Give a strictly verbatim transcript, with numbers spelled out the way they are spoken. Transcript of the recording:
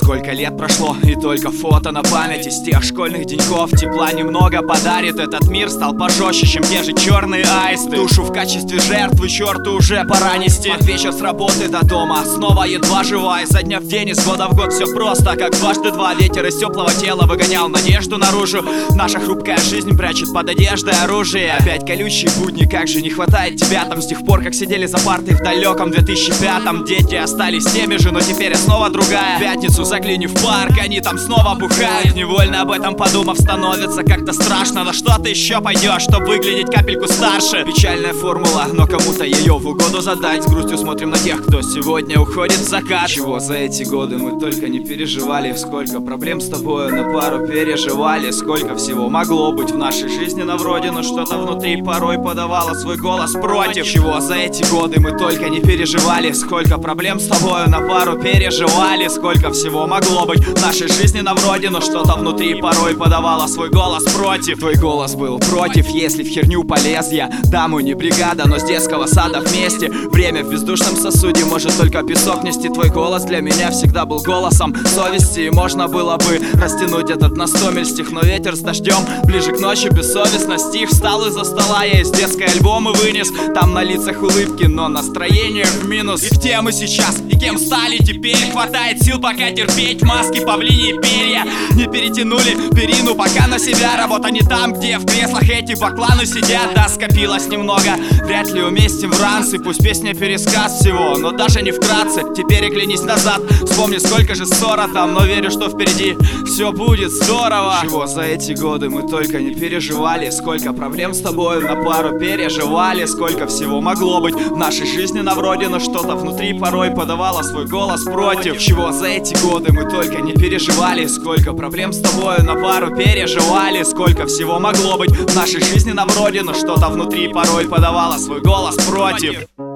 Сколько лет прошло, и только фото на память из тех школьных деньков. Тепла немного подарит этот мир, стал пожестче, чем те же черные аисты. Душу в качестве жертвы черту уже пора нести. Под вечер с работы до дома, снова едва жива. Изо дня в день, из года в год все просто, как дважды два. Ветер из теплого тела выгонял надежду наружу. Наша хрупкая жизнь прячет под одеждой оружие. Опять колючие будни, как же не хватает тебя там. С тех пор, как сидели за партой в далеком две тысячи пятом. Дети остались теми же, но теперь снова другая. В пятницу загляни в парк, они там снова бухают. Невольно об этом подумав, становится как-то страшно. На что ты еще пойдешь, чтобы выглядеть капельку старше? Печальная формула, но кому-то ее в угоду задать. С грустью смотрим на тех, кто сегодня уходит в закат. Чего за эти годы мы только не переживали. Сколько проблем с тобой на пару переживали. Сколько всего могло быть в нашей жизни на вроде, но что-то внутри порой подавало свой голос против. Чего за эти годы мы только не переживали. Сколько проблем с тобой на пару переживали. Сколько всего могло быть в нашей жизни на вроде, но что-то внутри порой подавало свой голос против. Твой голос был против, если в херню полез я. Да, мы не бригада, но с детского сада вместе. Время в бездушном сосуде может только песок нести. Твой голос для меня всегда был голосом совести. И можно было бы растянуть этот на сто миль стих, но ветер с дождем ближе к ночи бессовестно стих. Встал из-за стола, я из детской альбомы вынес. Там на лицах улыбки, но настроение в минус. И где мы сейчас, и кем стали теперь? Хватает сил пока терпеть, маски, павлиньи перья не перетянули перину пока на себя. Работа не там, где в креслах эти бакланы сидят. Да, скопилось немного, вряд ли уместим в ранцы. Пусть песня пересказ всего, но даже не вкратце. Теперь оглянись назад, вспомни, сколько же ссора там. Но верю, что впереди все будет здорово. Чего за эти годы мы только не переживали. Сколько проблем с тобой на пару переживали. Сколько всего могло быть в нашей жизни на вроде, но что-то внутри порой подавало свой голос против. Чего за эти годы мы только не переживали. Сколько проблем с тобой на пару переживали. Сколько всего могло быть в нашей жизни на вроде, но что-то внутри порой подавало свой голос против.